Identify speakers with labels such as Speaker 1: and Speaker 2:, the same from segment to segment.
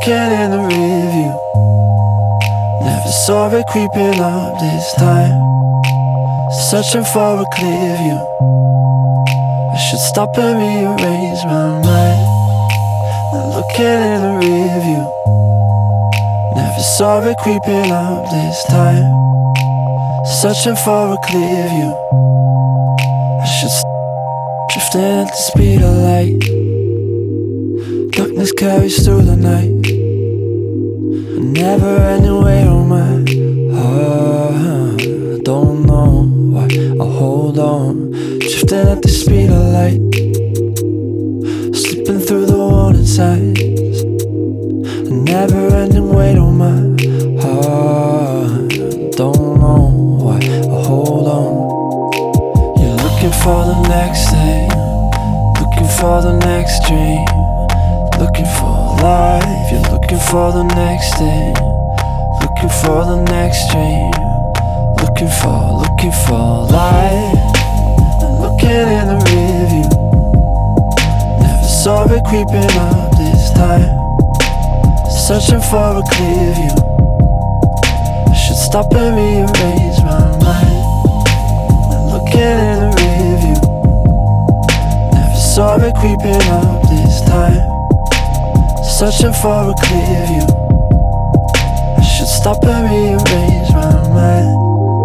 Speaker 1: looking in the rearview. Never saw it creeping up this time. Searching for a clear view. I should stop and rearrange my mind. Looking in the rearview. Never saw it creeping up this time. Searching for a clear view. I should drifting at the speed of light. Darkness carries through the night. A never-ending weight on my heart. I don't know why I hold on. Drifting at the speed of light. Slipping through the warning signs. A never-ending weight on my heart. I don't know why I hold on. You're looking for the next thing. Looking for the next dream. Looking for life. You're looking for the next thing. Looking for the next dream. Looking for life. Looking in the rearview. Never saw it creeping up this time. Searching for a clear view. I should stop and rearrange my mind. Looking in the rearview. Never saw it creeping up this time. Searching for a clear view. I should stop and rearrange my mind.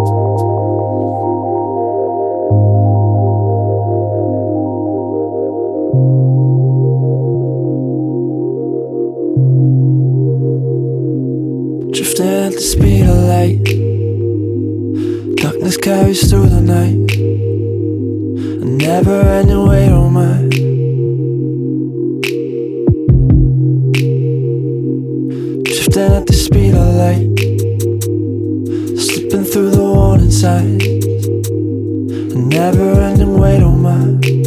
Speaker 1: Drifting at the speed of light. Darkness carries through the night. A never-ending weight on my drifting at the speed of light. Slipping through the warning signs. A never-ending weight on my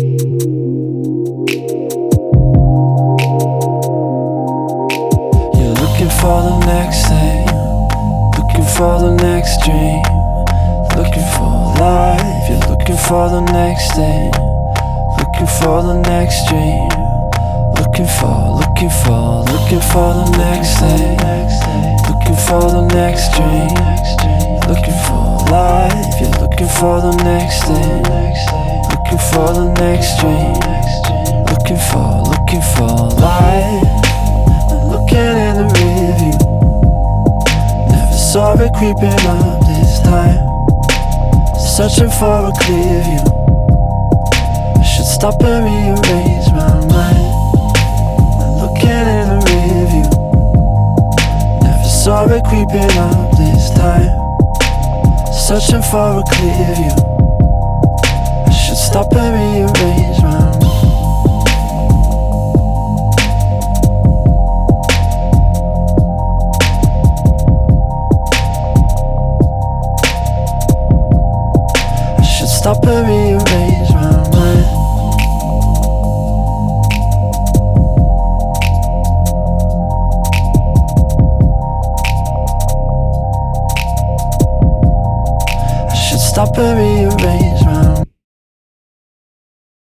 Speaker 1: You're looking for the next thing. Looking for the next dream. Looking for life. You're looking for the next thing. Looking for the next dream. Looking for the next thing. Looking for the next dream. Looking for life. You're looking for the next thing. Looking for the next dream. Looking for life. Looking in the rearview. Never saw it creeping up this time. Searching for a clear view. I should stop and rearrange my mind. Looking in the rearview. Never saw it creeping up this time. Searching for a clear view. I should stop and rearrange